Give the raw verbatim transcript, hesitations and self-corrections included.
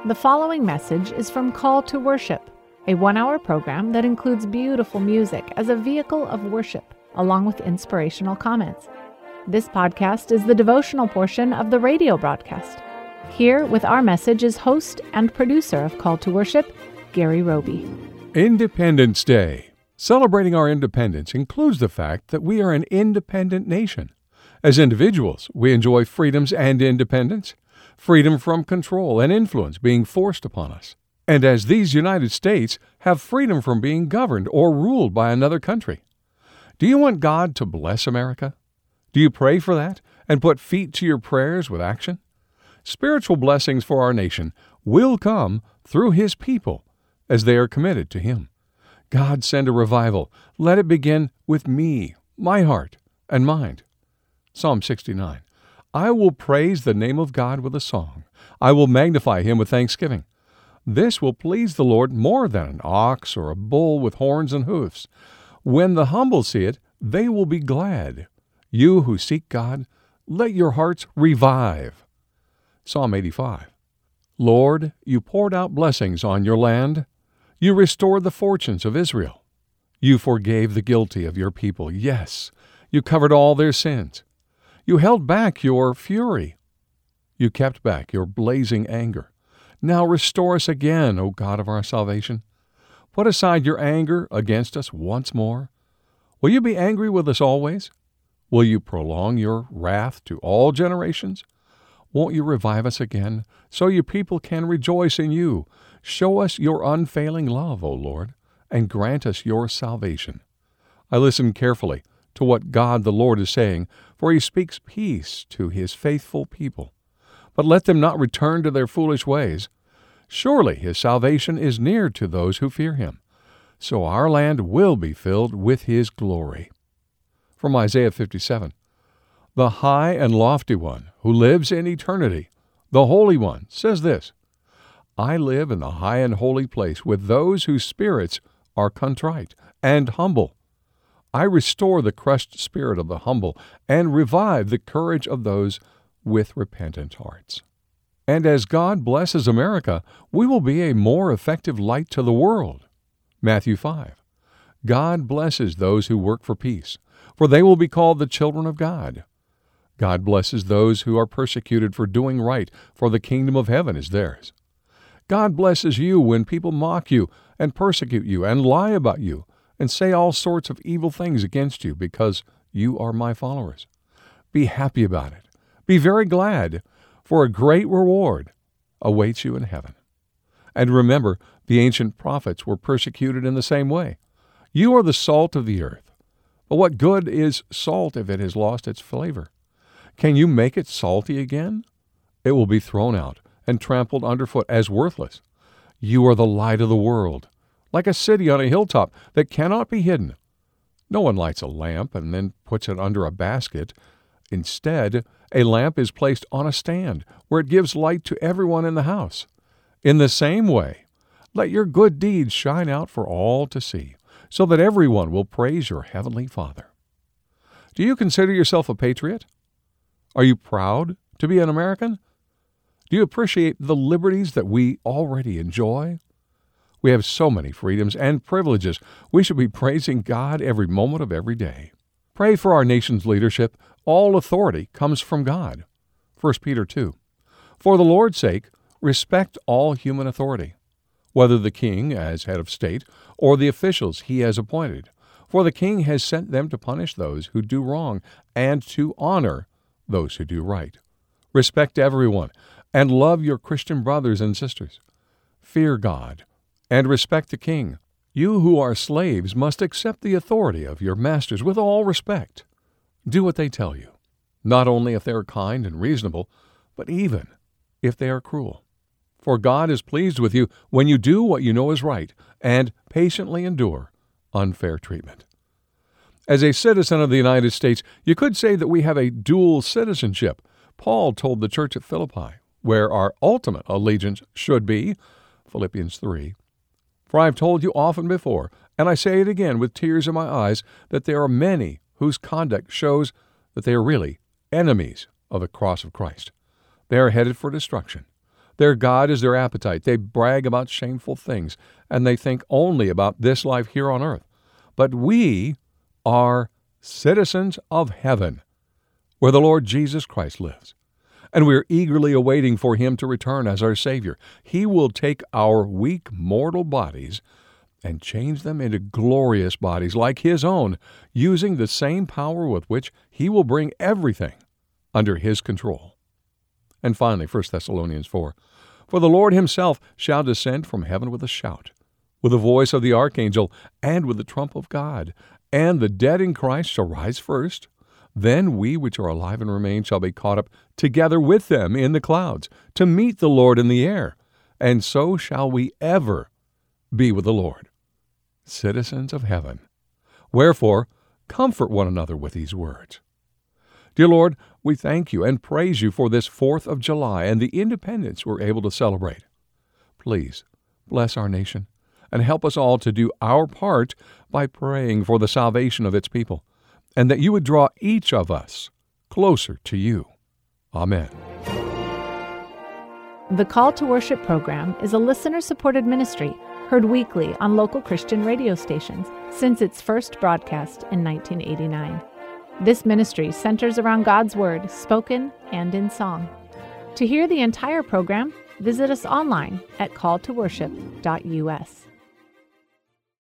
The following message is from Call to Worship, a one-hour program that includes beautiful music as a vehicle of worship, along with inspirational comments. This podcast is the devotional portion of the radio broadcast. Here with our message is host and producer of Call to Worship, Gary Roby. Independence Day. Celebrating our independence includes the fact that we are an independent nation. As individuals, we enjoy freedoms and independence, freedom from control and influence being forced upon us. And as these United States have freedom from being governed or ruled by another country. Do you want God to bless America? Do you pray for that and put feet to your prayers with action? Spiritual blessings for our nation will come through His people as they are committed to Him. God, send a revival. Let it begin with me, my heart, and mind. Psalm sixty-nine. I will praise the name of God with a song. I will magnify Him with thanksgiving. This will please the Lord more than an ox or a bull with horns and hoofs. When the humble see it, they will be glad. You who seek God, let your hearts revive. Psalm eighty-five. Lord, you poured out blessings on your land. You restored the fortunes of Israel. You forgave the guilty of your people. Yes, you covered all their sins. You held back your fury. You kept back your blazing anger. Now restore us again, O God of our salvation. Put aside your anger against us once more. Will you be angry with us always? Will you prolong your wrath to all generations? Won't you revive us again, so your people can rejoice in you? Show us your unfailing love, O Lord, and grant us your salvation. I listen carefully to what God the Lord is saying, for He speaks peace to His faithful people. But let them not return to their foolish ways. Surely His salvation is near to those who fear Him, so our land will be filled with His glory. From Isaiah fifty-seven. The high and lofty one who lives in eternity, the Holy One, says this, I live in the high and holy place with those whose spirits are contrite and humble. I restore the crushed spirit of the humble and revive the courage of those with repentant hearts. And as God blesses America, we will be a more effective light to the world. Matthew five. God blesses those who work for peace, for they will be called the children of God. God blesses those who are persecuted for doing right, for the kingdom of heaven is theirs. God blesses you when people mock you and persecute you and lie about you and say all sorts of evil things against you because you are my followers. Be happy about it. Be very glad, for a great reward awaits you in heaven. And remember, the ancient prophets were persecuted in the same way. You are the salt of the earth. But what good is salt if it has lost its flavor? Can you make it salty again? It will be thrown out and trampled underfoot as worthless. You are the light of the world, like a city on a hilltop that cannot be hidden. No one lights a lamp and then puts it under a basket. Instead, a lamp is placed on a stand where it gives light to everyone in the house. In the same way, let your good deeds shine out for all to see, so that everyone will praise your heavenly Father. Do you consider yourself a patriot? Are you proud to be an American? Do you appreciate the liberties that we already enjoy? We have so many freedoms and privileges. We should be praising God every moment of every day. Pray for our nation's leadership. All authority comes from God. First Peter two. For the Lord's sake, respect all human authority, whether the king as head of state or the officials he has appointed. For the king has sent them to punish those who do wrong and to honor those who do right. Respect everyone and love your Christian brothers and sisters. Fear God and respect the king. You who are slaves must accept the authority of your masters with all respect. Do what they tell you, not only if they are kind and reasonable, but even if they are cruel. For God is pleased with you when you do what you know is right and patiently endure unfair treatment. As a citizen of the United States, you could say that we have a dual citizenship. Paul told the church at Philippi, where our ultimate allegiance should be, Philippians three. For I have told you often before, and I say it again with tears in my eyes, that there are many whose conduct shows that they are really enemies of the cross of Christ. They are headed for destruction. Their God is their appetite. They brag about shameful things, and they think only about this life here on earth. But we are citizens of heaven, where the Lord Jesus Christ lives. And we are eagerly awaiting for Him to return as our Savior. He will take our weak mortal bodies and change them into glorious bodies like His own, using the same power with which He will bring everything under His control. And finally, First Thessalonians four, "For the Lord Himself shall descend from heaven with a shout, with the voice of the archangel, and with the trump of God. And the dead in Christ shall rise first. Then we which are alive and remain shall be caught up together with them in the clouds, to meet the Lord in the air. And so shall we ever be with the Lord." Citizens of heaven. Wherefore, comfort one another with these words. Dear Lord, we thank You and praise You for this fourth of July and the independence we're able to celebrate. Please bless our nation and help us all to do our part by praying for the salvation of its people, and that You would draw each of us closer to You. Amen. The Call to Worship program is a listener-supported ministry heard weekly on local Christian radio stations since its first broadcast in nineteen eighty-nine. This ministry centers around God's Word, spoken and in song. To hear the entire program, visit us online at call to worship dot U S.